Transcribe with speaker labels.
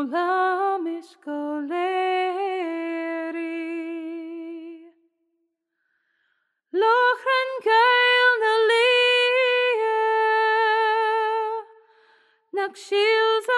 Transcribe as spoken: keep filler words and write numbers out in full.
Speaker 1: olam iskoleri. Lochen keil na lie, nak shields